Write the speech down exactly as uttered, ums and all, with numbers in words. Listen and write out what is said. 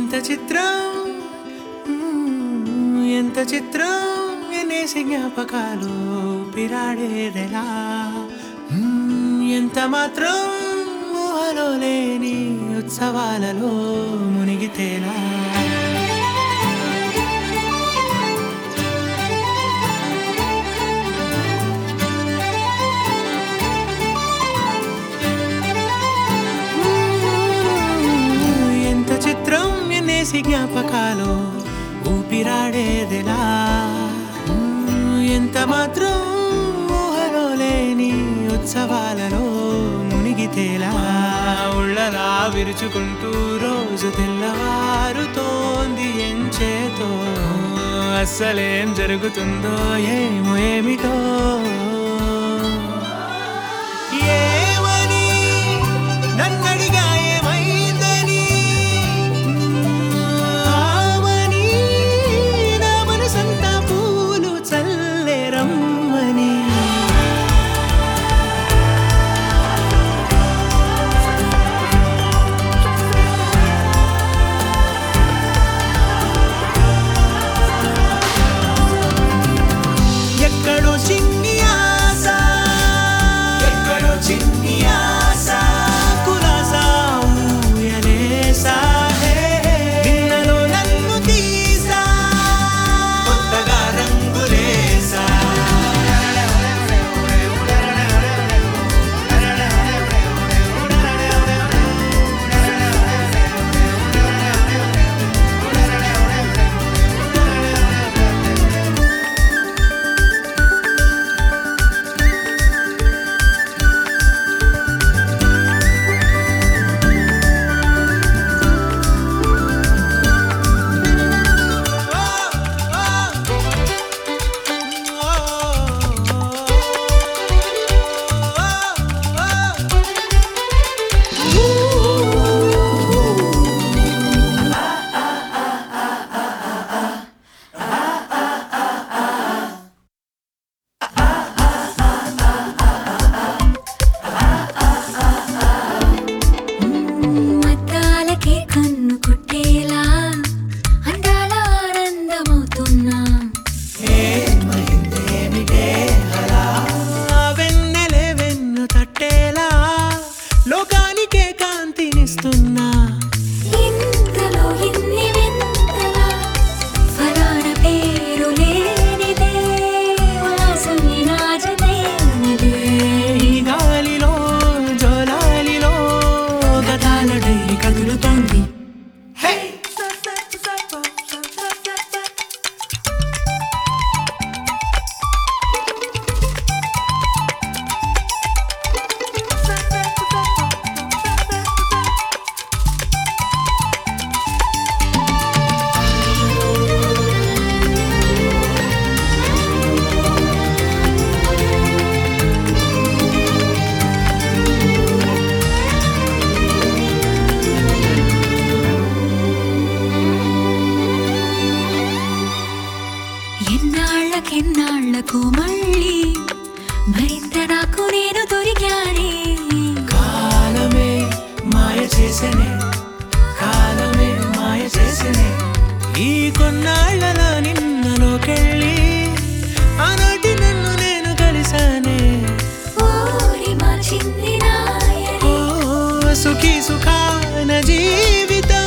ఎంత చిత్రం ఎంత చిత్రం ఎనేసి జ్ఞాపకాలు పిరాడేదెలా ఎంత మాత్రం ఊహలో లేని ఉత్సవాలలో మునిగితేలా ఎంత చిత్రం ఎనేసి జ్ఞాపకాలు ఊపిరాడేదెలా ఎంత మాత్రం ఊహలో లేని ఉత్సవాలలో మునిగితేలా ఉళ్ళలా విరుచుకుంటూ రోజు తెల్లవారుతోంది ఎంచేతో అస్సలేం జరుగుతుందో ఏమో ఏమిటో ఏమని నన్నడిగా ఏమైందని ఆమని నా మనసంతా పూలు చల్లే రమ్మని ఎక్కడో చిన్ని ఆశ ఎక్కడో చిన్ని ఆశ కులాసా ఊయలేసా నిన్నలో నన్ను తీసా కొత్తగా రంగులేసా మతాలకే కన్ను కుట్టేలా అందాల ఆనందమవుతున్నా ఏమైందేమిటే అలా వెన్నెలే వెన్ను తట్టేలా లోకానికే కాంతినిస్తున్నా ఇంతలో ఇన్ని వింతలా ఫలానా పేరు లేనిదే వాసవి నాజనేనిదే ఈ గాలిలో జోలాలిలో గతాల డైరీ కదులుతోంది హే ఎన్నాళ్ళకెన్నాళ్ళకు మళ్ళీ మరింత నాకు నేను దొరికానే కాలమే మాయ చేసనే కాలమే మాయ చేసనే ఈ కొన్నాళ్ళలో నిన్నలోకెళ్ళి ఆనాటి నన్ను నేను కలిసానే ఓరి మా చిన్ని నాయనే ఓ సుఖీ సుఖాన జీవితం